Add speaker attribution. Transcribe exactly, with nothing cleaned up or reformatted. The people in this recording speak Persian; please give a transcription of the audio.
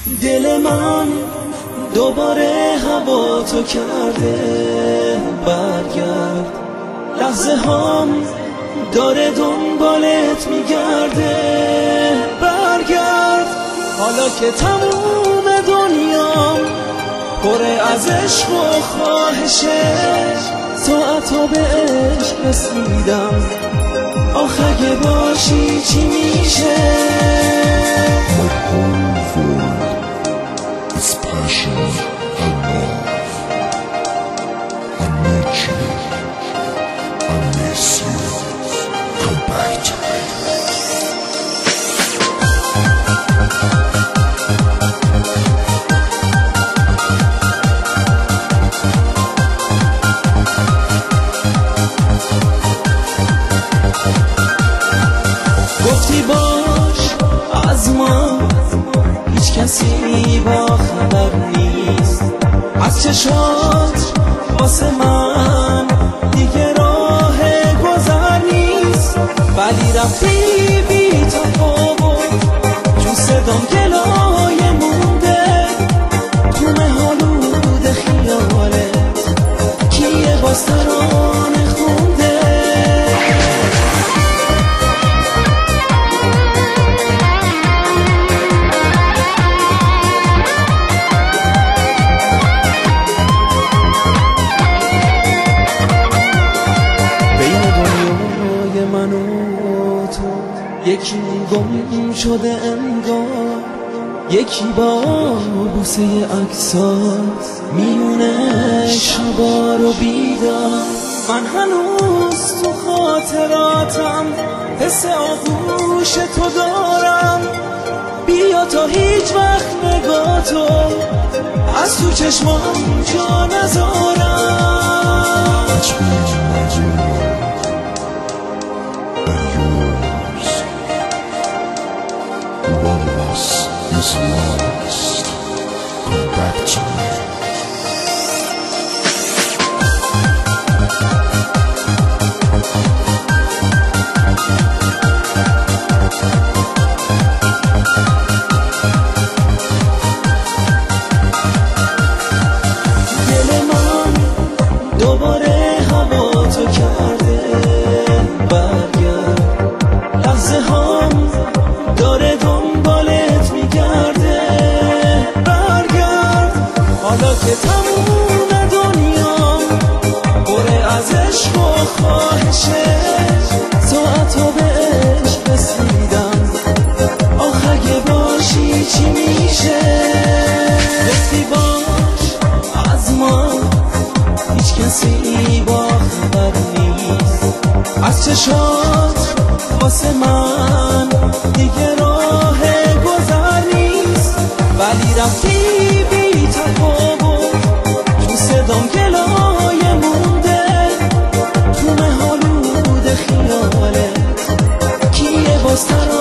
Speaker 1: دل من دوباره هوا تو کرده، برگرد. لحظه هم داره دنبالت میگرده، برگرد. حالا که تموم دنیام پر از عشق و خواهشه، ساعتا به عشق رسیدم، آخه اگه باشی چی میشه؟
Speaker 2: It's passion and love. I need you. I miss you. Come back to me.
Speaker 1: گفتی باش از ما هیچ کسی با خبر نیست، از چشات واسه من دیگه راه گذر نیست. ولی رفتی بی تفاوت، چون صدام گلایه مونده تو مه‌آلود خیالت، کیه باز ترانه خونده؟ یکی گم شده انگار، یکی با بوسه عکسات میونه شبا رو بیدار. من هنوز تو خاطراتم حس آغوش تو دارم، بیا تا هیچ وقت نگاتو از تو چشمام جا نذارم.
Speaker 2: One of us is lost. Come back to me.
Speaker 1: دل من دوباره هوا تو کرده، برگرد. لحظه هم داره دنبالت میگرده، برگرد. حالا که تموم دنیا پر از عشق و خواهشه، ساعتا به عشق رسیدم، آخه اگه باشی چی میشه؟ گفتی باش از ما هیچ کسی با خبر نیست، از چشات واسه من دیگه راه گذر نیست. ولی رفتی بی تفاوت، چون صدام گلایه مونده تو مه‌آلود خیالت، کیه باز ترانه